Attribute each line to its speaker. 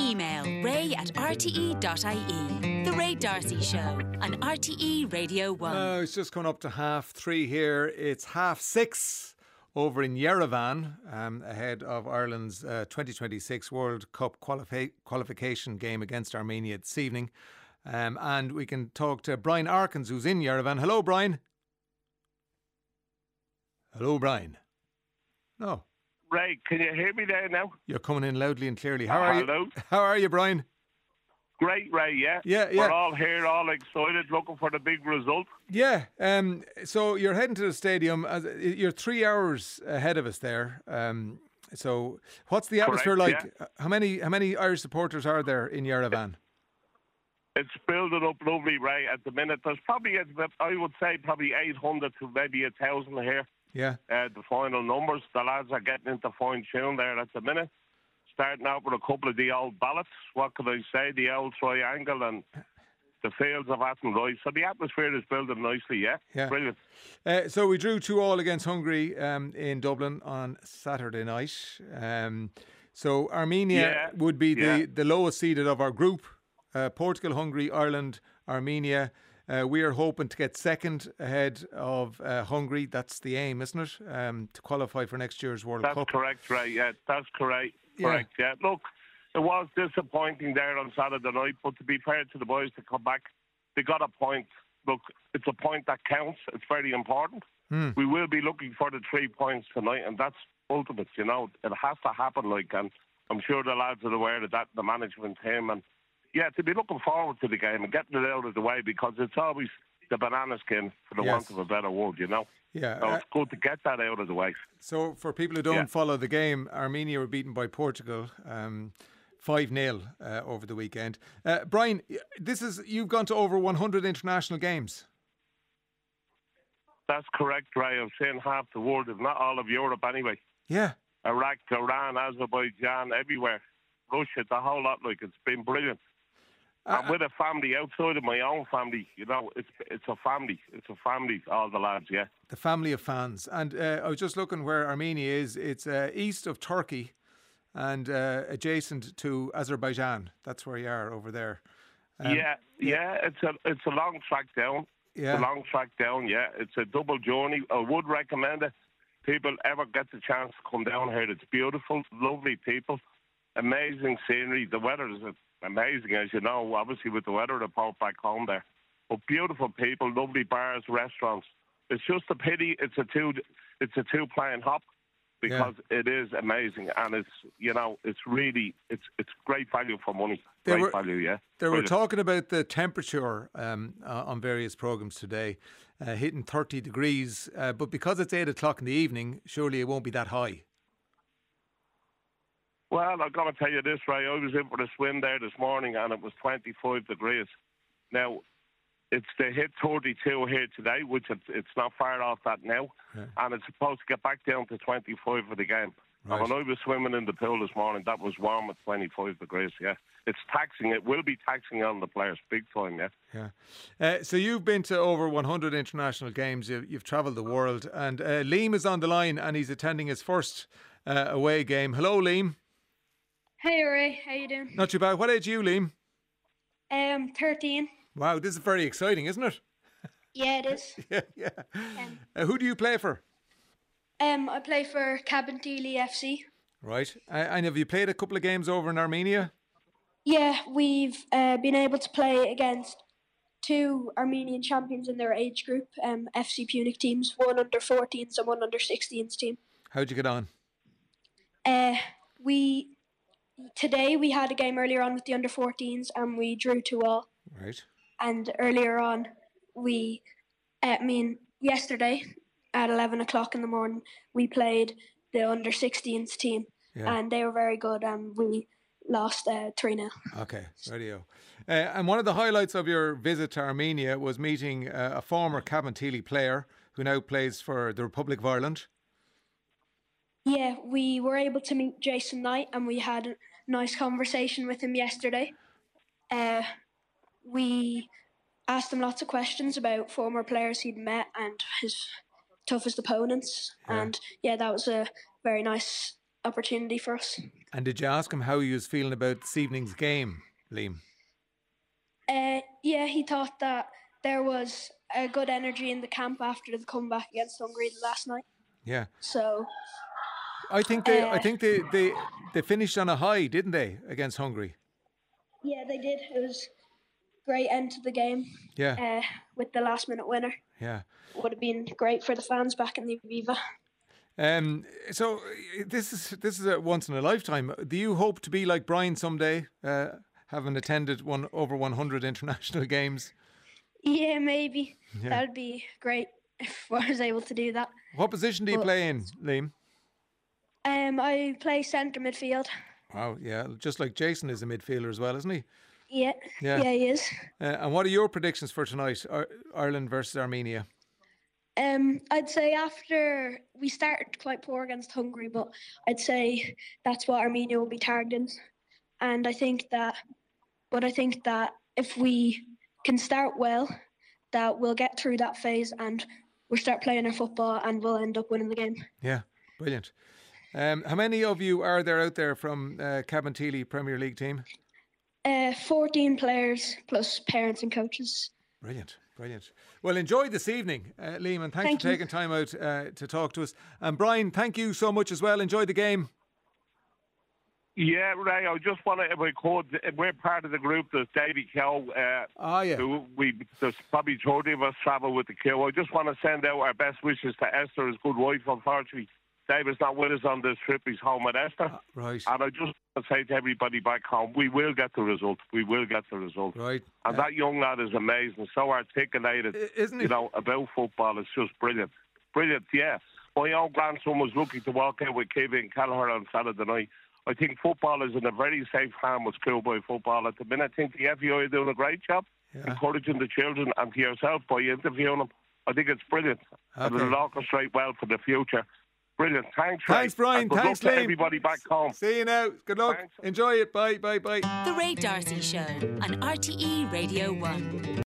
Speaker 1: Email ray@rte.ie. The Ray D'Arcy Show on RTE Radio 1.
Speaker 2: It's just coming up to 3:30 here. It's 6:30 over in Yerevan, ahead of Ireland's 2026 World Cup qualification game against Armenia this evening. And we can talk to Brian Arkins, who's in Yerevan. Hello, Brian. Hello, Brian. No.
Speaker 3: Ray, can you hear me there now?
Speaker 2: You're coming in loudly and clearly.
Speaker 3: Hello.
Speaker 2: How are you, Brian?
Speaker 3: Great, Ray, yeah?
Speaker 2: Yeah.
Speaker 3: We're all here, all excited, looking for the big result.
Speaker 2: Yeah, so you're heading to the stadium. You're 3 hours ahead of us there. So what's the atmosphere like?
Speaker 3: Yeah.
Speaker 2: How many Irish supporters are there in Yerevan?
Speaker 3: It's building up lovely, Ray, at the minute. There's probably, I would say, probably 800 to maybe 1,000 here.
Speaker 2: Yeah.
Speaker 3: The final numbers. The lads are getting into fine tune there at the minute. Starting out with a couple of the old ballots. What can I say? The old triangle and the fields of Athenry. So the atmosphere is building nicely, yeah? Brilliant.
Speaker 2: So we drew 2-2 against Hungary in Dublin on Saturday night. So Armenia would be the lowest seeded of our group. Portugal, Hungary, Ireland, Armenia. We are hoping to get second ahead of Hungary. That's the aim, isn't it? To qualify for next year's World Cup.
Speaker 3: That's correct, Ray. Yeah, that's correct.
Speaker 2: Yeah.
Speaker 3: Correct, yeah. Look, it was disappointing there on Saturday night, but to be fair to the boys to come back, they got a point. Look, it's a point that counts. It's very important. We will be looking for the 3 points tonight, and that's ultimate, you know. It has to happen, and I'm sure the lads are aware of that, the management team, and to be looking forward to the game and getting it out of the way, because it's always the banana skin, for the want of a better word, you know.
Speaker 2: Yeah.
Speaker 3: So it's good to get that out of the way.
Speaker 2: So for people who don't follow the game, Armenia were beaten by Portugal 5-0 over the weekend. Brian, you've gone to over 100 international games.
Speaker 3: That's correct, Ray. I've seen half the world, if not all of Europe anyway.
Speaker 2: Yeah.
Speaker 3: Iraq, Iran, Azerbaijan, everywhere. Russia, the whole lot. It's been brilliant. I'm with a family outside of my own family. You know, it's a family. It's a family, all the lads, yeah.
Speaker 2: The family of fans. And I was just looking where Armenia is. It's east of Turkey and adjacent to Azerbaijan. That's where you are over there. It's a long track down. Yeah.
Speaker 3: It's a long track down, yeah. It's a double journey. I would recommend it. People ever get the chance to come down here. It's beautiful, lovely people, amazing scenery. The weather is amazing, as you know, obviously with the weather report back home there. But beautiful people, lovely bars, restaurants. It's just a pity it's a two-plane hop, because it is amazing, and it's really great value for money. They
Speaker 2: were talking about the temperature on various programmes today, hitting 30 degrees, but because it's 8 o'clock in the evening, surely it won't be that high.
Speaker 3: Well, I've got to tell you this, Ray. I was in for a swim there this morning, and it was 25 degrees. Now, it's to hit 32 here today, which it's not far off that now, and it's supposed to get back down to 25 for the game. Right. And when I was swimming in the pool this morning, that was warm at 25 degrees, yeah. It's taxing. It will be taxing on the players big time, yeah.
Speaker 2: Yeah. So you've been to over 100 international games. You've travelled the world, and Liam is on the line, and he's attending his first away game. Hello, Liam.
Speaker 4: Hey, Ray. How you doing?
Speaker 2: Not too bad. What age are you, Liam?
Speaker 4: 13.
Speaker 2: Wow, this is very exciting, isn't it?
Speaker 4: Yeah, it is.
Speaker 2: yeah. Who do you play for?
Speaker 4: I play for Cabinteely FC.
Speaker 2: Right. And have you played a couple of games over in Armenia?
Speaker 4: Yeah, we've been able to play against 2 Armenian champions in their age group, FC Punic teams, one under 14s and one under 16s team.
Speaker 2: How'd you get on?
Speaker 4: Today we had a game earlier on with the under 14s and we drew 2-2.
Speaker 2: Right.
Speaker 4: And earlier on, yesterday at 11 o'clock in the morning, we played the under 16s team, and they were very good, and we lost 3-0.
Speaker 2: Okay, radio. And one of the highlights of your visit to Armenia was meeting a former Cabinteely player who now plays for the Republic of Ireland.
Speaker 4: Yeah, we were able to meet Jason Knight, and we had a nice conversation with him yesterday. We asked him lots of questions about former players he'd met and his toughest opponents. Yeah. And that was a very nice opportunity for us.
Speaker 2: And did you ask him how he was feeling about this evening's game, Liam?
Speaker 4: Yeah, he thought that there was a good energy in the camp after the comeback against Hungary last night.
Speaker 2: Yeah.
Speaker 4: So
Speaker 2: I think they finished on a high, didn't they, against Hungary?
Speaker 4: Yeah, they did. It was a great end to the game.
Speaker 2: Yeah.
Speaker 4: With the last minute winner.
Speaker 2: Yeah.
Speaker 4: Would have been great for the fans back in the Aviva.
Speaker 2: So this is a once in a lifetime. Do you hope to be like Brian someday, having attended over 100 international games?
Speaker 4: Yeah, maybe. Yeah. That'd be great if I was able to do that.
Speaker 2: What position do you play in, Liam?
Speaker 4: I play centre midfield.
Speaker 2: Wow, yeah, just like Jason is a midfielder as well, isn't he?
Speaker 4: Yeah, he is.
Speaker 2: And what are your predictions for tonight, Ireland versus Armenia?
Speaker 4: I'd say after we started quite poor against Hungary, but I'd say that's what Armenia will be targeting. And I think that if we can start well, that we'll get through that phase and we'll start playing our football and we'll end up winning the game.
Speaker 2: Yeah, brilliant. How many of you are there out there from Cabinteely Premier League team?
Speaker 4: 14 players plus parents and coaches.
Speaker 2: Brilliant. Well, enjoy this evening, Liam, and thanks for taking time out to talk to us. And Brian, thank you so much as well. Enjoy the game.
Speaker 3: Yeah, Ray, I just want to, if I could, we're part of the group. There's Davy Keogh. There's probably 30 of us travel with the Keogh. I just want to send out our best wishes to Esther, his good wife. Unfortunately, David's not with us on this trip. He's home with Esther.
Speaker 2: Right.
Speaker 3: And I just want to say to everybody back home, we will get the result.
Speaker 2: Right.
Speaker 3: And that young lad is amazing, so articulated,
Speaker 2: isn't he?
Speaker 3: About football. It's just brilliant. Brilliant, yeah. My own grandson was lucky to walk out with Kevin Callagher on Saturday night. I think football is in a very safe hand with schoolboy football at the minute. I think the FEI are doing a great job encouraging the children, and to yourself by interviewing them. I think it's brilliant. And it'll orchestrate well for the future. Brilliant. Thanks, Ray.
Speaker 2: Thanks, Brian. Thanks,
Speaker 3: Liam. Everybody back home.
Speaker 2: See you now. Good luck.
Speaker 3: Thanks.
Speaker 2: Enjoy it. Bye.
Speaker 1: The Ray D'Arcy Show on RTE Radio 1.